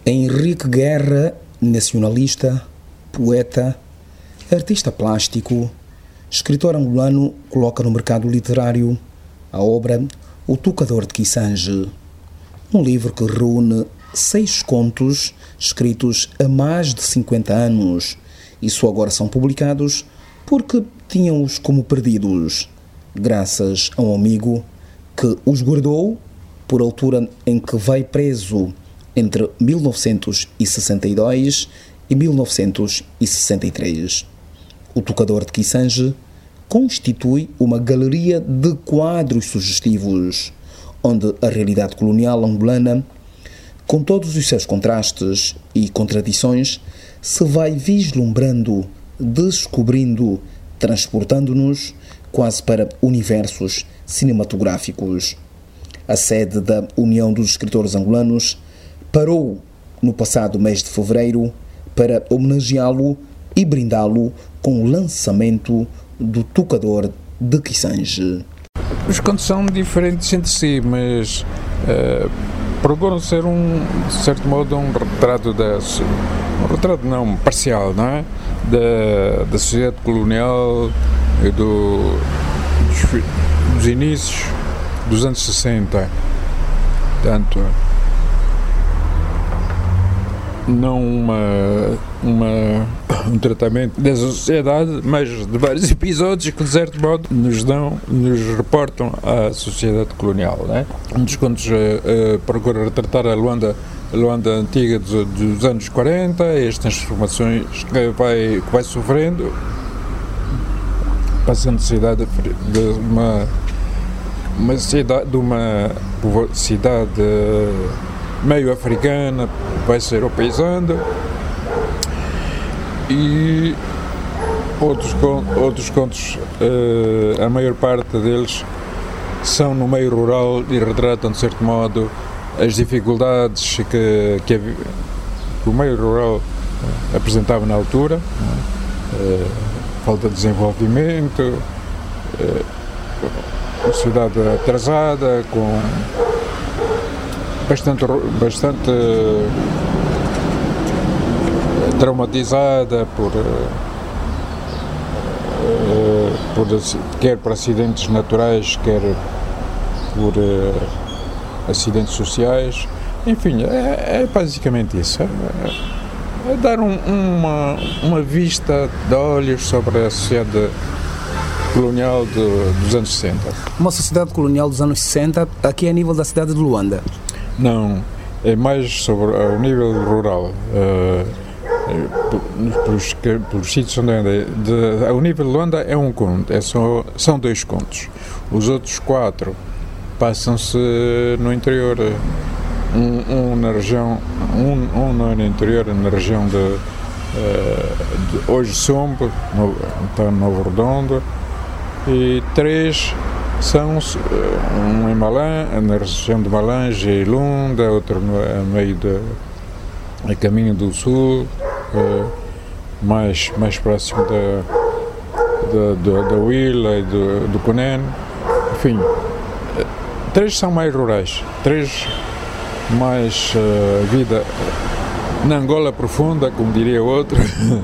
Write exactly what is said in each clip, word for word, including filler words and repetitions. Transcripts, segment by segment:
Henrique Guerra, nacionalista, poeta, artista plástico, escritor angolano, coloca no mercado literário a obra O Tocador de Kissange, um livro que reúne seis contos escritos há mais de cinquenta anos e só agora são publicados porque tinham-os como perdidos, graças a um amigo que os guardou por altura em que vai preso entre mil novecentos e sessenta e dois e mil novecentos e sessenta e três. O Tocador de Kissange constitui uma galeria de quadros sugestivos, onde a realidade colonial angolana, com todos os seus contrastes e contradições, se vai vislumbrando, descobrindo, transportando-nos quase para universos cinematográficos. A sede da União dos Escritores Angolanos parou no passado mês de fevereiro para homenageá-lo e brindá-lo com o lançamento do Tocador de Kissange. Os contos são diferentes entre si, mas uh, procuram ser um, de certo modo, um retrato da, um retrato não, parcial, não é? Da, da sociedade colonial e do, dos, dos inícios dos anos sessenta. Portanto, não uma, uma, um tratamento da sociedade, mas de vários episódios que, de certo modo, nos dão, nos reportam à sociedade colonial, né? Um dos contos uh, uh, procura retratar a Luanda, a Luanda antiga dos, dos anos quarenta, as transformações que vai, que vai sofrendo, passando de cidade de uma, uma cidade, de uma cidade meio africana, vai se europeizando, e outros, outros contos, uh, a maior parte deles são no meio rural e retratam, de certo modo, as dificuldades que, que, a, que o meio rural uh, apresentava na altura, uh, falta de desenvolvimento, uh, sociedade atrasada, com bastante, bastante uh, traumatizada por, uh, uh, por, quer por acidentes naturais, quer por uh, acidentes sociais. Enfim, é, é basicamente isso. É, é dar um, uma, uma vista de olhos sobre a sociedade colonial de, dos anos sessenta. Uma sociedade colonial dos anos sessenta, aqui a nível da cidade de Luanda? Não, é mais sobre o nível rural. Uh, pelos, pelos sítios onde anda. De, ao nível de Luanda é um conto, é só, são dois contos. Os outros quatro passam-se no interior. Um, um na região, um, um no interior, na região de, uh, de hoje Sombo, no, está no Novo Redondo, e três são um em Malã, na região de Malange e Lunda, outro no a meio de a caminho do sul, uh, mais, mais próximo da, da, da, da Huila e do, do Cunene. Enfim, uh, três são mais rurais, três mais uh, vida na Angola profunda, como diria outro,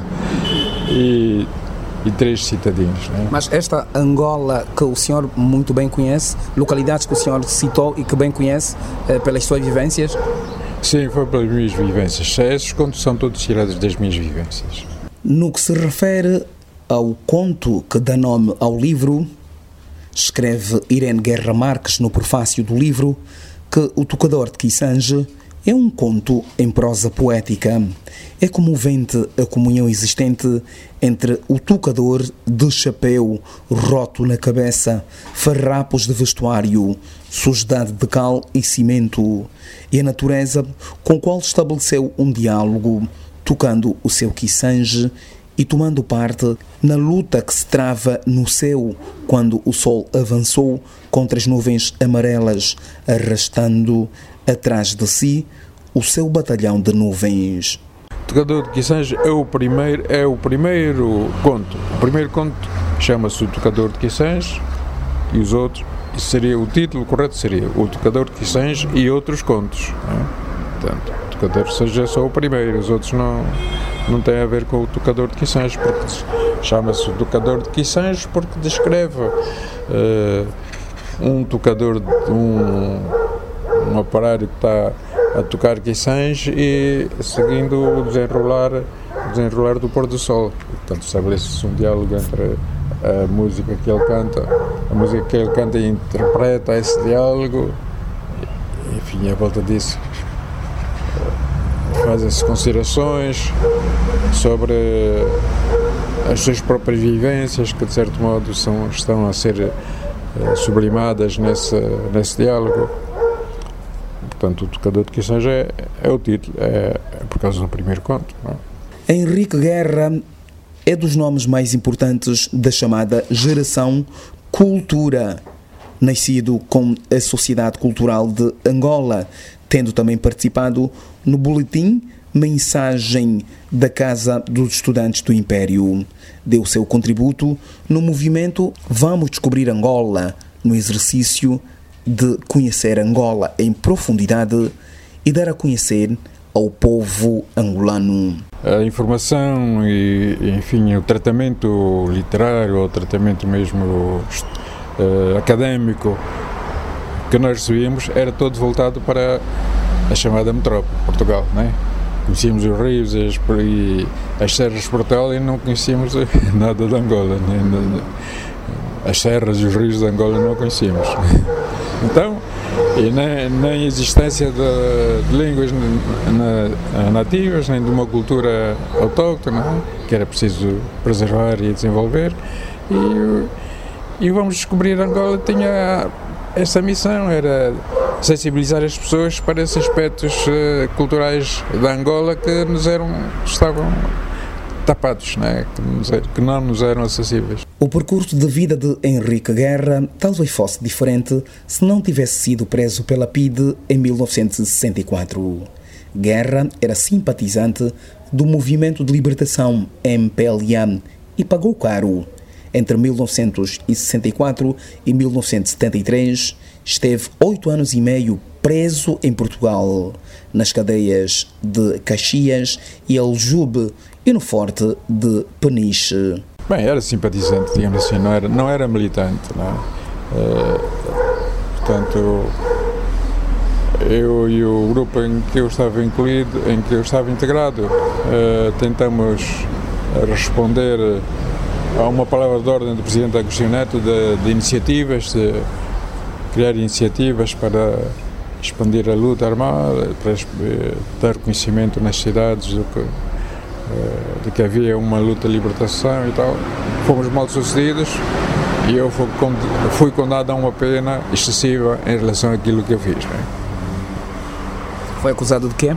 e e três citadinos. Né? Mas esta Angola que o senhor muito bem conhece, localidades que o senhor citou e que bem conhece eh, pelas suas vivências? Sim, foi pelas minhas vivências. Esses contos são todos tirados das minhas vivências. No que se refere ao conto que dá nome ao livro, escreve Irene Guerra Marques no prefácio do livro que O Tocador de Kissange é um conto em prosa poética. É comovente a comunhão existente entre o tocador de chapéu, roto na cabeça, farrapos de vestuário, sujidade de cal e cimento, e a natureza com a qual estabeleceu um diálogo, tocando o seu Kissange e tomando parte na luta que se trava no céu quando o sol avançou contra as nuvens amarelas, arrastando atrás de si o seu batalhão de nuvens. O Tocador de Kissange é o primeiro, é o primeiro conto. O primeiro conto chama-se O Tocador de Kissange e os outros, seria, o título correto seria O Tocador de Kissange e Outros Contos. Não é? Portanto, tocador seja só o primeiro, os outros não, não têm a ver com o tocador de Guiçães, porque chama-se tocador de Guiçães porque descreve uh, um tocador, de um, um aparelho que está a tocar Guiçães e seguindo o desenrolar, o desenrolar do pôr do sol. Portanto, estabelece-se um diálogo entre a música que ele canta, a música que ele canta e interpreta esse diálogo, enfim, à volta disso fazem-se considerações sobre as suas próprias vivências, que de certo modo são, estão a ser uh, sublimadas nesse, nesse diálogo. Portanto, o tocador de Guiçães é, é o título, é, é por causa do primeiro conto. Não é? Henrique Guerra é dos nomes mais importantes da chamada geração Cultura, nascido com a Sociedade Cultural de Angola, tendo também participado no boletim Mensagem da Casa dos Estudantes do Império. Deu seu contributo no movimento Vamos Descobrir Angola, no exercício de conhecer Angola em profundidade e dar a conhecer ao povo angolano. A informação e, enfim, o tratamento literário, o tratamento mesmo uh, académico que nós recebíamos era todo voltado para a chamada metrópole, Portugal, não é? Conhecíamos os rios e as, e as serras de Portugal e não conhecíamos nada de Angola, nem, as serras e os rios de Angola não conhecíamos. Então, e nem, nem a existência de, de línguas na, nativas, nem de uma cultura autóctone, que era preciso preservar e desenvolver, e, e Vamos Descobrir Angola tinha essa missão, era sensibilizar as pessoas para esses aspectos uh, culturais da Angola que nos eram, estavam tapados, não é? que, nos, que não nos eram acessíveis. O percurso de vida de Henrique Guerra talvez fosse diferente se não tivesse sido preso pela P I D em mil novecentos e sessenta e quatro. Guerra era simpatizante do Movimento de Libertação M P L A e pagou caro. Entre mil novecentos e sessenta e quatro e mil novecentos e setenta e três, esteve oito anos e meio preso em Portugal, nas cadeias de Caxias e Aljube e no forte de Peniche. Bem, era simpatizante, digamos assim, não era, não era militante, não é? Uh, portanto, eu e o grupo em que eu estava incluído, em que eu estava integrado, uh, tentamos responder há uma palavra de ordem do Presidente Agostinho Neto de, de iniciativas, de criar iniciativas para expandir a luta armada, para dar conhecimento nas cidades do que, de que havia uma luta de libertação e tal. Fomos mal sucedidos e eu fui, fui condenado a uma pena excessiva em relação àquilo que eu fiz. Né? Foi acusado de quê?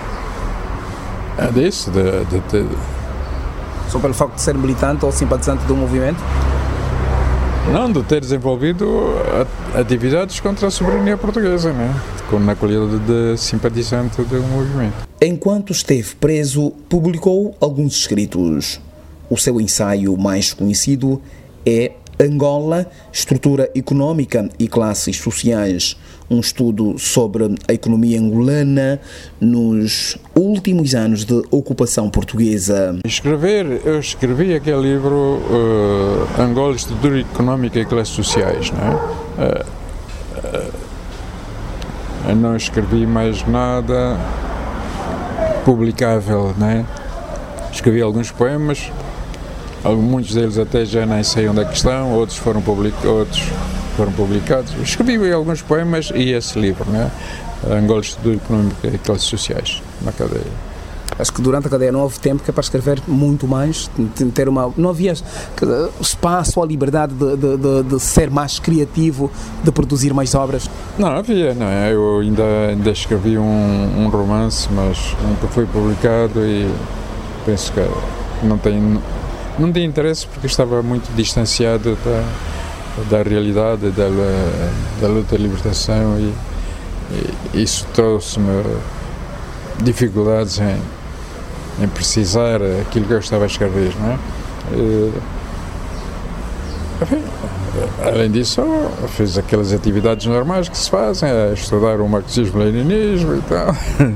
É disso, de, de, de Só pelo facto de ser militante ou simpatizante do movimento? Não, de ter desenvolvido atividades contra a soberania portuguesa, né? Na qualidade de simpatizante do movimento. Enquanto esteve preso, publicou alguns escritos. O seu ensaio mais conhecido é Angola, Estrutura Económica e Classes Sociais, um estudo sobre a economia angolana nos últimos anos de ocupação portuguesa. Escrever, eu escrevi aquele livro uh, Angola, Estrutura Económica e Classes Sociais, não é? Uh, uh, eu não escrevi mais nada publicável, não é? Escrevi alguns poemas, muitos deles até já nem sei onde é que estão, outros foram, public, outros foram publicados. Escrevi alguns poemas e esse livro, né? Angola, Estrutura Económica e Classes Sociais, na cadeia. Acho que durante a cadeia não houve tempo que é para escrever muito mais, ter uma, não havia espaço ou a liberdade de, de, de, de ser mais criativo, de produzir mais obras? Não, havia, não é? Eu ainda, ainda escrevi um, um romance, mas nunca foi publicado e penso que não tem... Não tinha interesse porque estava muito distanciado da, da realidade da, da luta de libertação e, e isso trouxe-me dificuldades em, em precisar aquilo que eu estava a escrever, não é? E, enfim, além disso, fez aquelas atividades normais que se fazem, é estudar o marxismo-leninismo e tal,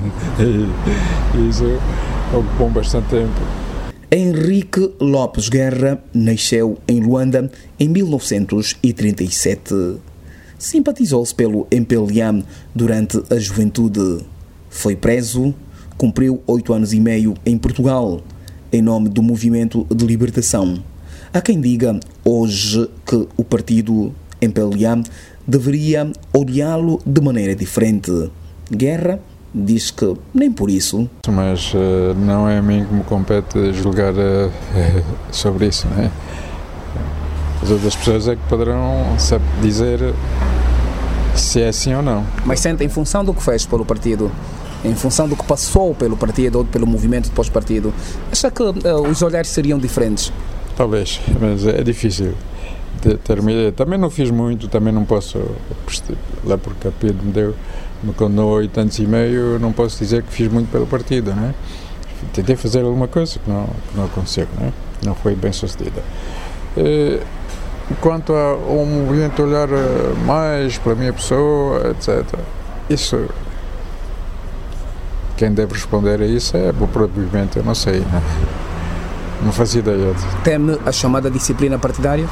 e isso ocupou bastante tempo. Henrique Lopes Guerra nasceu em Luanda em mil novecentos e trinta e sete. Simpatizou-se pelo M P L A durante a juventude. Foi preso, cumpriu oito anos e meio em Portugal, em nome do Movimento de Libertação. Há quem diga hoje que o partido M P L A deveria odiá-lo de maneira diferente. Guerra diz que nem por isso. Mas uh, não é a mim que me compete julgar uh, sobre isso, não é? As outras pessoas é que poderão saber dizer se é assim ou não. Mas sente, em função do que fez pelo partido, em função do que passou pelo partido ou pelo movimento depois do partido, acha que uh, os olhares seriam diferentes? Talvez, mas é difícil. De ter uma ideia. Também não fiz muito, também não posso, lá porque a Pedro me deu, me condenou oito anos e meio, não posso dizer que fiz muito pelo partido, não é? Tentei fazer alguma coisa que não, que não aconteceu, não é? Não foi bem sucedida. E, quanto ao movimento olhar mais para a minha pessoa, etcétera, isso, quem deve responder a isso é o próprio movimento, eu não sei, não é? Não fazia ideia. Teme a chamada disciplina partidária?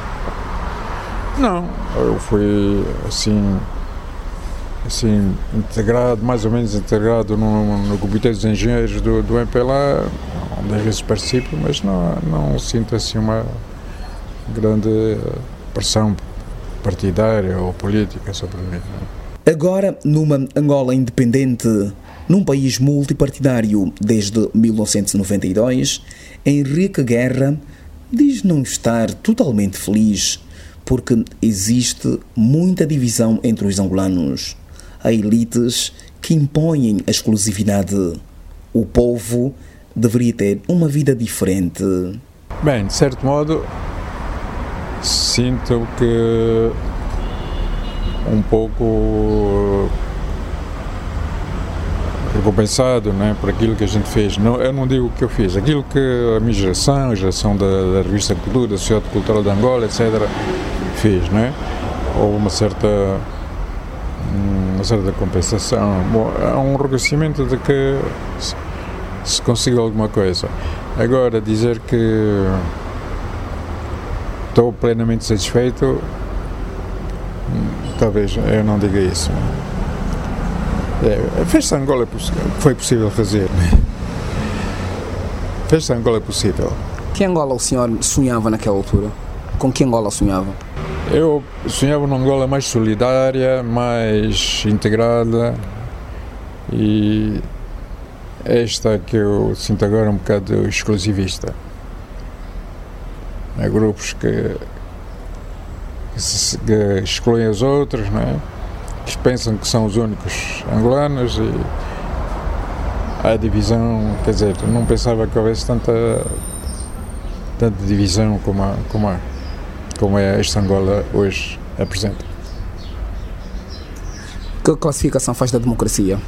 Não, eu fui assim, assim integrado, mais ou menos integrado no, no Comitê dos Engenheiros do, do M P L A, onde às vezes participo, mas não, não sinto assim uma grande pressão partidária ou política sobre mim. Não. Agora, numa Angola independente, num país multipartidário desde mil novecentos e noventa e dois, Henrique Guerra diz não estar totalmente feliz porque existe muita divisão entre os angolanos. Há elites que impõem a exclusividade. O povo deveria ter uma vida diferente. Bem, de certo modo, sinto que um pouco recompensado, não é, por aquilo que a gente fez. Não, eu não digo o que eu fiz, aquilo que a minha geração, a geração da, da revista Cultura, da Sociedade Cultural de Angola, etcétera, fez, não é? Houve uma certa, uma certa compensação. Bom, há um reconhecimento de que se, se consiga alguma coisa. Agora, dizer que estou plenamente satisfeito, talvez eu não diga isso. É, a festa de Angola foi possível fazer. A festa de Angola é possível. Que Angola o senhor sonhava naquela altura? Com que Angola sonhava? Eu sonhava numa Angola mais solidária, mais integrada, e esta que eu sinto agora é um bocado exclusivista. Há grupos que, que, se, que excluem os outros, não é? Que pensam que são os únicos angolanos, e há divisão, quer dizer, não pensava que houvesse tanta, tanta divisão como há, como há, como é esta Angola hoje apresenta. Que classificação faz da democracia?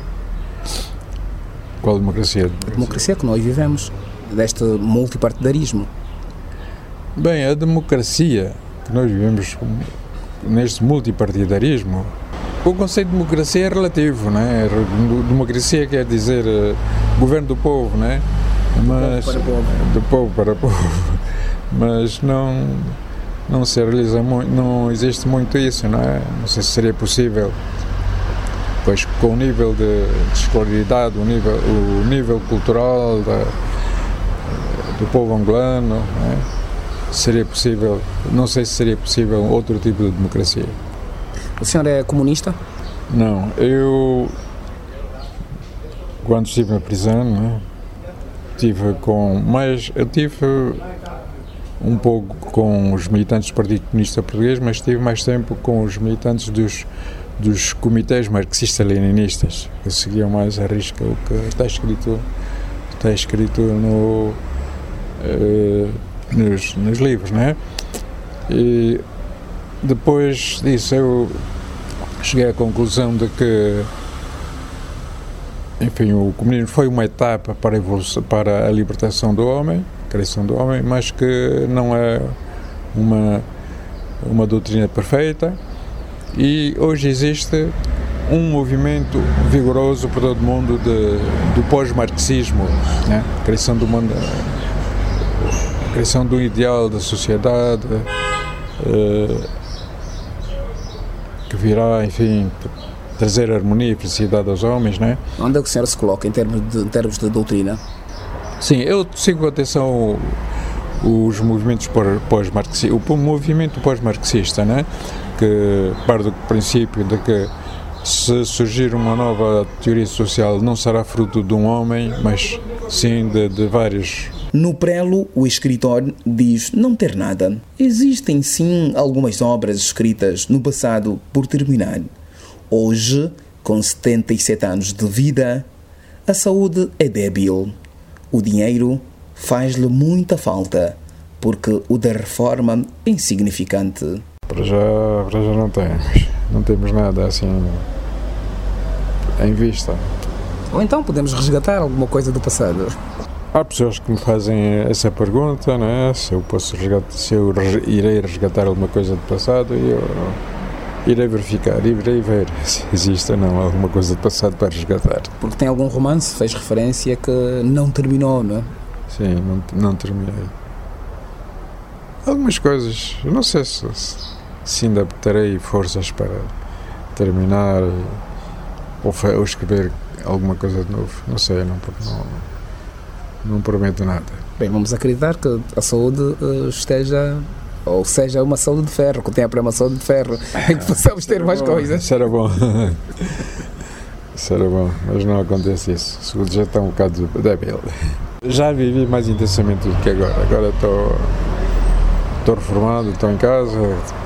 Qual democracia? A democracia que nós vivemos, deste multipartidarismo. Bem, a democracia que nós vivemos neste multipartidarismo, o conceito de democracia é relativo, não é? Democracia quer dizer uh, governo do povo, não é? Mas, do povo para o povo. Do povo para o povo. Mas não, não se realiza muito, não existe muito isso, não é? Não sei se seria possível, pois com o nível de, de escolaridade, o nível, o nível cultural da, do povo angolano, não é? Seria possível, não sei se seria possível outro tipo de democracia. O senhor é comunista? Não, eu, quando estive na prisão, né, tive com, mas eu tive um pouco com os militantes do Partido Comunista Português, mas tive mais tempo com os militantes dos, dos comitês marxistas-leninistas, que seguiam mais à risca o que está escrito, está escrito no... Uh, Nos, nos livros, não é? E depois disso eu cheguei à conclusão de que, enfim, o comunismo foi uma etapa para a evolução, para a libertação do homem, a criação do homem, mas que não é uma uma doutrina perfeita, e hoje existe um movimento vigoroso por todo o mundo de, do pós-marxismo, né? A criação do mundo, a criação do ideal da sociedade, uh, que virá, enfim, trazer harmonia e felicidade aos homens, né? Onde é que o senhor se coloca em termos de, em termos de doutrina? Sim, eu sigo com atenção os movimentos pós-marxistas, o movimento pós-marxista, né? Que parte do princípio de que se surgir uma nova teoria social não será fruto de um homem, mas sim de, de vários. No prelo, o escritor diz não ter nada. Existem sim algumas obras escritas no passado por terminar. Hoje, com setenta e sete anos de vida, a saúde é débil. O dinheiro faz-lhe muita falta, porque o da reforma é insignificante. Para já, para já não temos. Não temos nada assim em vista. Ou então podemos resgatar alguma coisa do passado. Há pessoas que me fazem essa pergunta, não é? Se eu posso resgatar, se eu irei resgatar alguma coisa do passado, e eu irei verificar, irei ver se existe ou não alguma coisa do passado para resgatar. Porque tem algum romance, fez referência, que não terminou, não é? Sim, não, não terminei. Algumas coisas, não sei se, se ainda terei forças para terminar ou, ou escrever alguma coisa de novo, não sei, não, não, não prometo nada. Bem, vamos acreditar que a saúde uh, esteja, ou seja, uma saúde de ferro, que tenha para uma saúde de ferro, em que possamos ter mais bom, coisas. Isso era bom, isso era bom, mas não acontece isso, a saúde já está um bocado débil. Já vivi mais intensamente do que agora, agora estou, estou reformado, estou em casa,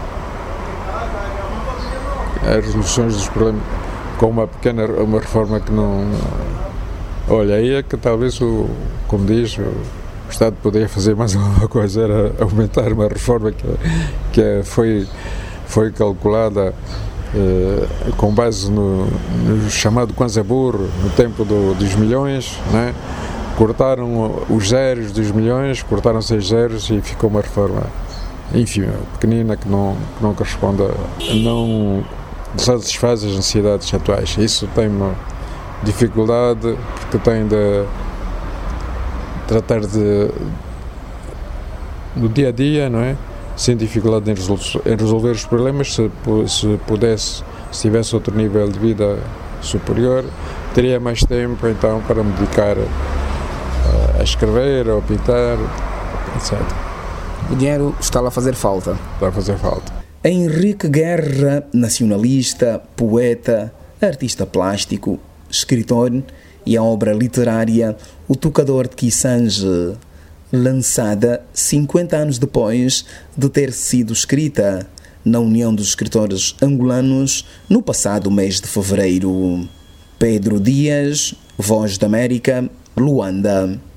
as resoluções dos problemas, com uma pequena uma reforma que não... Olha, aí é que talvez, o, como diz, o Estado poderia fazer mais alguma coisa, era aumentar uma reforma que, que foi, foi calculada eh, com base no, no chamado Kwanza Burro, no tempo do, dos milhões, né? Cortaram os zeros dos milhões, cortaram seis zeros e ficou uma reforma ínfima, pequenina, que não, que não corresponde a... não satisfaz as necessidades atuais. Isso tem uma dificuldade, porque tem de tratar de no dia a dia, não é? Sem dificuldade em, resol em resolver os problemas. Se, se pudesse, se tivesse outro nível de vida superior, teria mais tempo então para me dedicar a, a escrever, a pintar, etcétera. O dinheiro está lá a fazer falta. Está a fazer falta. Henrique Guerra, nacionalista, poeta, artista plástico, escritor, e a obra literária O Tocador de Kissange, lançada cinquenta anos depois de ter sido escrita na União dos Escritores Angolanos no passado mês de fevereiro. Pedro Dias, Voz da América, Luanda.